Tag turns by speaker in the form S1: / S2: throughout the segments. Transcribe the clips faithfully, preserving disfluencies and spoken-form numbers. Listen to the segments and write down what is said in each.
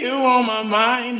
S1: you on my mind.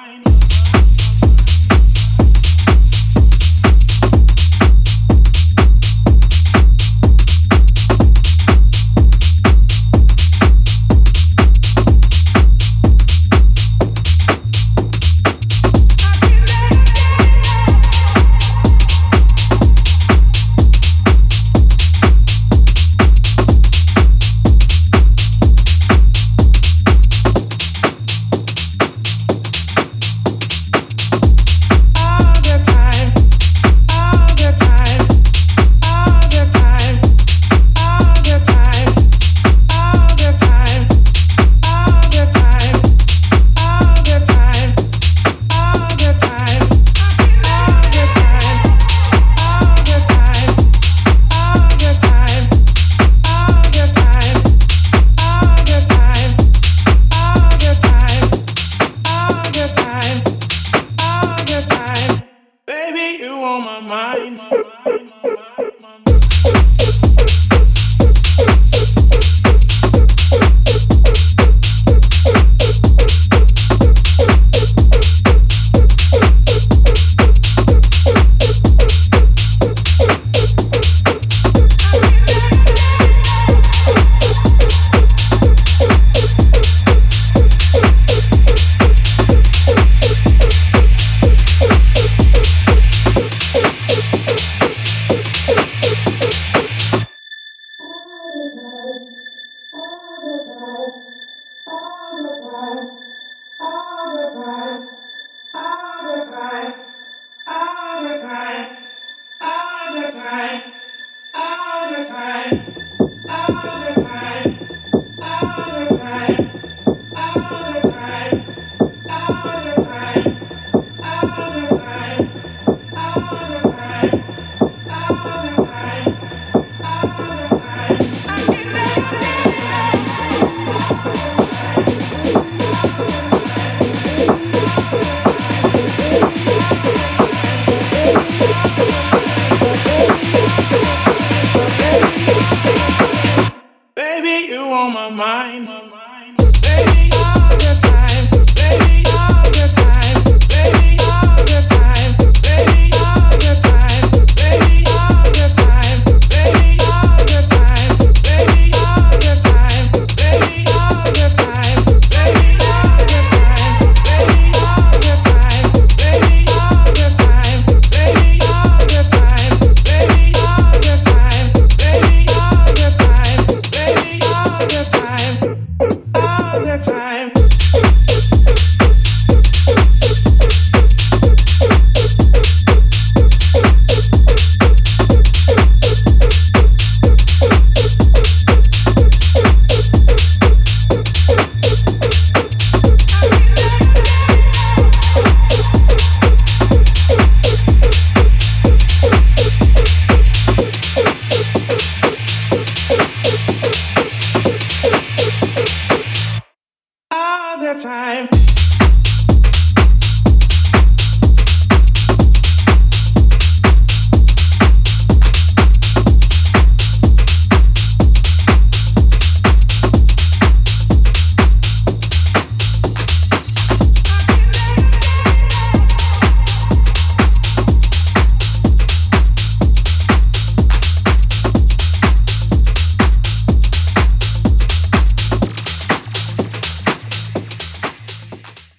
S1: Baby, you on my mind. Baby, all the time. Baby, all the time. Baby, all the time. Baby, all the time. Baby, all the time. Baby, all the time. Baby, all the time. Baby, all the time. Baby, all the time. Baby, all the time. Baby, all the time. Baby, all the time. Baby, all the time. Baby, all the time. Baby, all the time, all the time. All the time.